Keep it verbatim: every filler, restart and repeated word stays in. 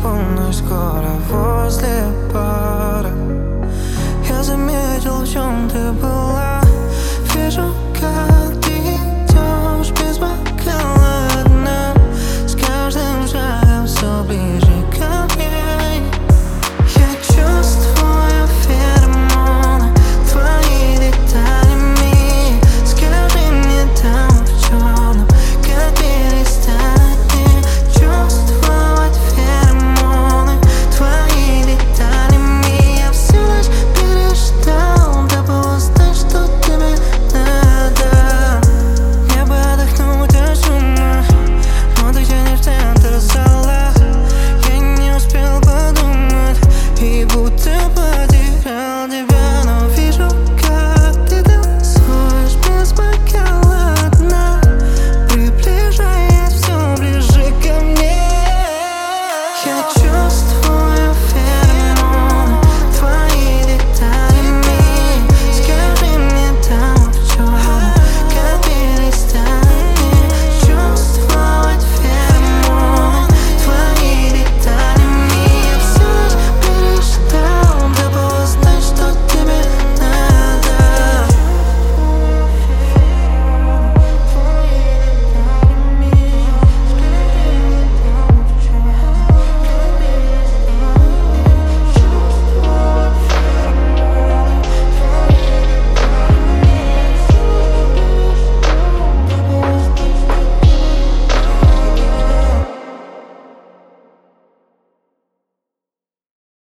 полночь скоро возле бара. Я заметил, в чем ты была. Вижу, как ты идешь без бокала одна, с каждым шагом все ближе ко мне. Я чувствую феромоны, твои детали мии. Скажи мне там в черном, как перестать не чувствовать феромоны, твои детали мии. Я всю ночь переждал, да было знать, что тебе надо. Мне бы отдохнуть от шума, но ты тянешь в центр зала. Я не успел подумать и будто потерял тебя. Но вижу, как ты танцуешь без бокала одна, приближаясь все ближе ко мне. Я чувствую